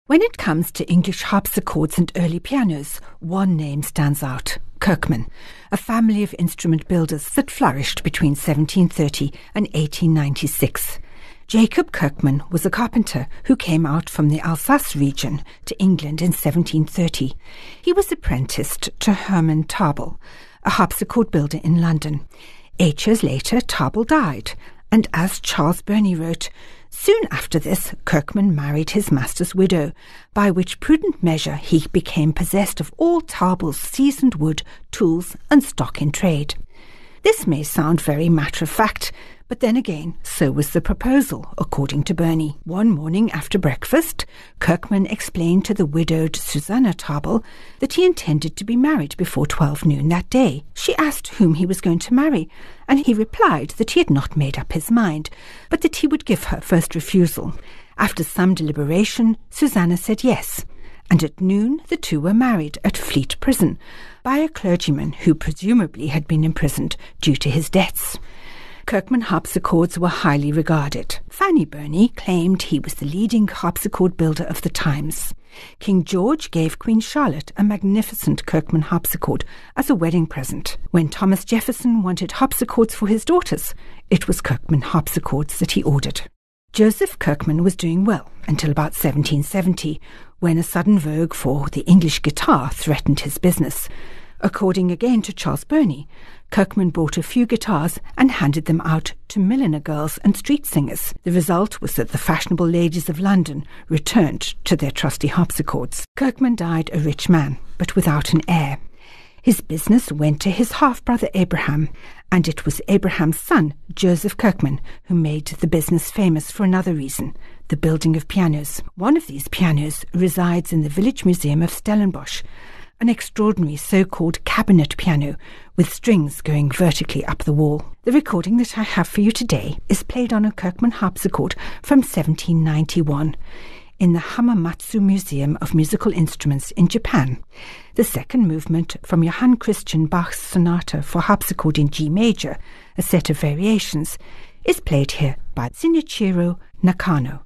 When it comes to English harpsichords and early pianos, one name stands out: Kirkman, a family of instrument builders that flourished between 1730 and 1896. Jacob Kirkman was a carpenter who came out from the Alsace region to England in 1730. He was apprenticed to Herman Tarbell, a harpsichord builder in London. 8 years later, Tarbell died, and as Charles Burney wrote, soon after this, Kirkman married his master's widow, by which prudent measure he became possessed of all Tarbell's seasoned wood, tools, and stock in trade. This may sound very matter-of-fact, but then again, so was the proposal, according to Burney. One morning after breakfast, Kirkman explained to the widowed Susanna Tarbell that he intended to be married before 12 noon that day. She asked whom he was going to marry, and he replied that he had not made up his mind, but that he would give her first refusal. After some deliberation, Susanna said yes, and at noon the two were married at Fleet Prison by a clergyman who presumably had been imprisoned due to his debts. Kirkman harpsichords were highly regarded. Fanny Burney claimed he was the leading harpsichord builder of the times. King George gave Queen Charlotte a magnificent Kirkman harpsichord as a wedding present. When Thomas Jefferson wanted harpsichords for his daughters, it was Kirkman harpsichords that he ordered. Joseph Kirkman was doing well until about 1770, when a sudden vogue for the English guitar threatened his business. According again to Charles Burney, Kirkman bought a few guitars and handed them out to milliner girls and street singers. The result was that the fashionable ladies of London returned to their trusty harpsichords. Kirkman died a rich man, but without an heir. His business went to his half-brother Abraham, and it was Abraham's son, Joseph Kirkman, who made the business famous for another reason: the building of pianos. One of these pianos resides in the Village Museum of Stellenbosch, an extraordinary so-called cabinet piano with strings going vertically up the wall. The recording that I have for you today is played on a Kirkman harpsichord from 1791 in the Hamamatsu Museum of Musical Instruments in Japan. The second movement from Johann Christian Bach's Sonata for harpsichord in G major, a set of variations, is played here by Shinichiro Nakano.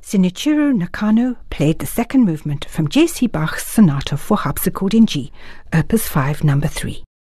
Shinichiro Nakano played the second movement from J.C. Bach's Sonata for Harpsichord in G, Opus 5, No. 3.